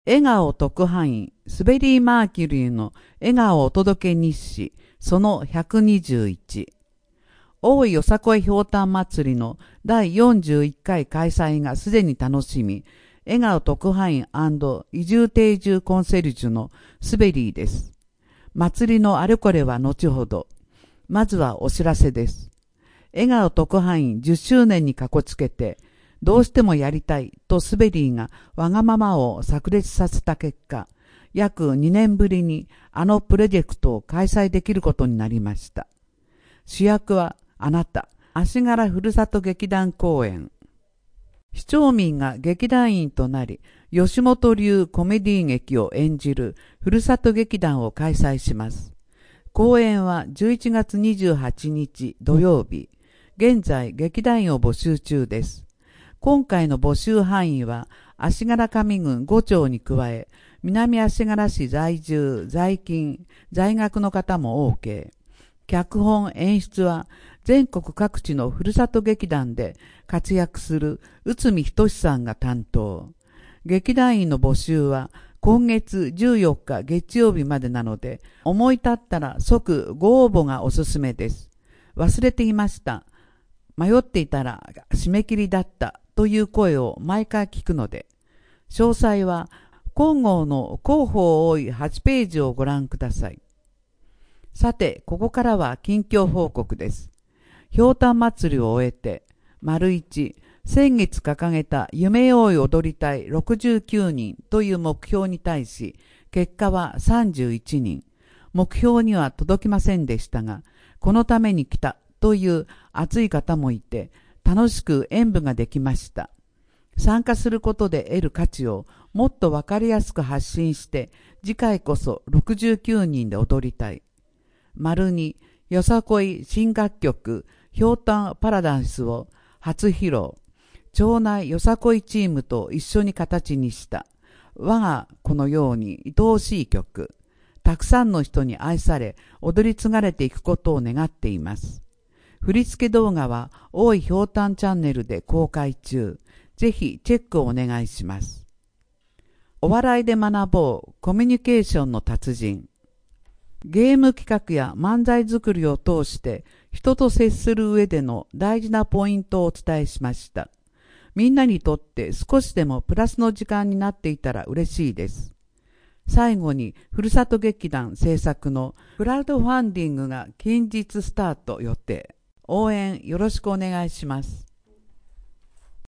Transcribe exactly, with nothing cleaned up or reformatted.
笑顔特派員、スベリー・マーキュリーの笑顔お届け日誌、そのひゃくにじゅういち。大井よさこいひょうたん祭りのだいよんじゅういっかい開催がすでに楽しみ、笑顔特派員&移住定住コンセルジュのスベリーです。祭りのあれこれは後ほど。まずはお知らせです。笑顔特派員じゅっしゅうねんにかこつけて、どうしてもやりたいとスベリーがわがままを炸裂させた結果、約にねんぶりにあのプロジェクトを開催できることになりました。主役はあなた、足柄ふるさと劇団公演。市町民が劇団員となり、吉本流コメディ劇を演じるふるさと劇団を開催します。公演はじゅういちがつにじゅうはちにち土曜日。現在劇団員を募集中です。今回の募集範囲は足柄上郡ご町に加え、南足柄市在住、在勤、在学の方も OK。脚本・演出は全国各地のふるさと劇団で活躍する内海仁さんが担当。劇団員の募集は今月じゅうよっか月曜日までなので、思い立ったら即ご応募がおすすめです。忘れていました。迷っていたら締め切りだったという声を毎回聞くので、詳細は今号の広報多いはちページをご覧ください。さて、ここからは近況報告です。ひょうたん祭りを終えて、丸一、先月掲げた夢よい踊りたいろくじゅうきゅうにんという目標に対し、結果はさんじゅういちにん。目標には届きませんでしたが、このために来たという熱い方もいて、楽しく演舞ができました。参加することで得る価値をもっとわかりやすく発信して、次回こそろくじゅうきゅうにんで踊りたい。丸に、よさこい新楽曲、ひょうたんパラダイスを初披露。町内よさこいチームと一緒に形にした。我が子のように愛おしい曲。たくさんの人に愛され、踊り継がれていくことを願っています。振付動画は大井ひょうたんチャンネルで公開中。ぜひチェックをお願いします。お笑いで学ぼうコミュニケーションの達人。ゲーム企画や漫才作りを通して人と接する上での大事なポイントをお伝えしました。みんなにとって少しでもプラスの時間になっていたら嬉しいです。最後にふるさと劇団制作のクラウドファンディングが近日スタート予定。応援よろしくお願いします。